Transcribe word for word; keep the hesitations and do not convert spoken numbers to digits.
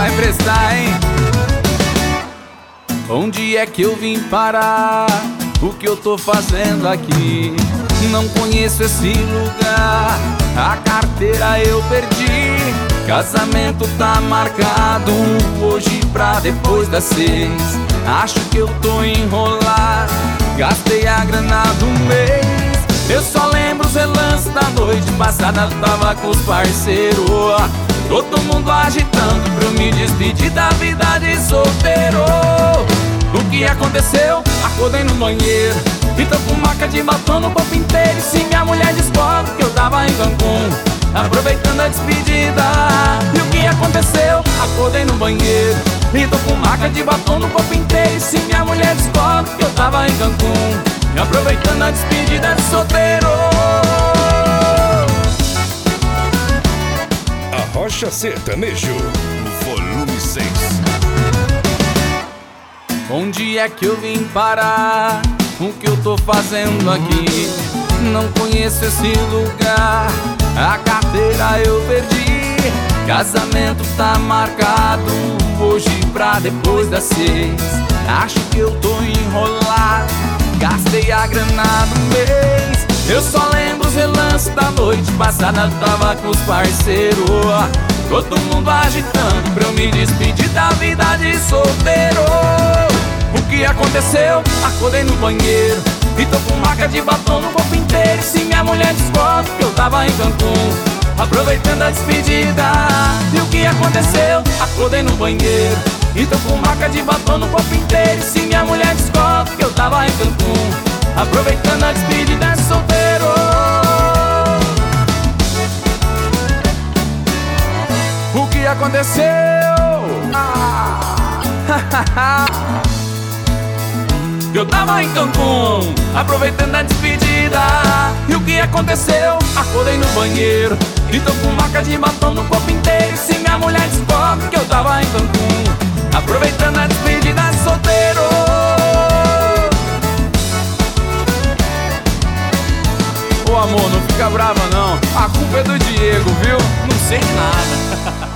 vai prestar, hein? Onde é que eu vim parar? O que eu tô fazendo aqui? Não conheço esse lugar. A carteira eu perdi. Casamento tá marcado hoje pra depois das seis. Acho que eu tô enrolado. Gastei a grana do mês. Eu só lembro os relances da noite passada. Tava com os parceiros, todo mundo agitando pra eu me despedir da vida de solteiro. O que aconteceu? Acordei no banheiro e tô com marca de batom no corpo inteiro. E se minha mulher descobre que eu tava em Cancún, aproveitando a despedida. E o que aconteceu? Acordei no banheiro e tô com marca de batom no corpo inteiro. E se minha mulher descobre que eu tava em Cancún, aproveitando a despedida de solteiro. Arrocha Sertanejo, volume seis. Onde é que eu vim parar? O que eu tô fazendo aqui? Não conheço esse lugar. A carteira eu perdi. Casamento tá marcado hoje pra depois das seis. Acho que eu tô enrolado. Gastei a grana do mês. Eu só lembro os relances da noite passada. Tava com os parceiros, todo mundo agitando pra eu me despedir da vida de solteiro. O que aconteceu? Acordei no banheiro e tô com marca de batom no corpo inteiro. E se minha mulher descobre que eu tava em Cancún, aproveitando a despedida. E o que aconteceu? Acordei no banheiro e tô com marca de batom no corpo inteiro. E se minha mulher descobre que eu tava em Cancún, aproveitando a despedida de solteiro. O que aconteceu? Ah, eu tava em Cancún, aproveitando a despedida. E o que aconteceu? Acordei no banheiro e tô com marca de batom no corpo inteiro. E se minha mulher descobre que eu tava em Cancún, aproveitando a despedida de solteiro. Ô amor, não fica brava não, a culpa é do Diego, viu? Não sei de nada.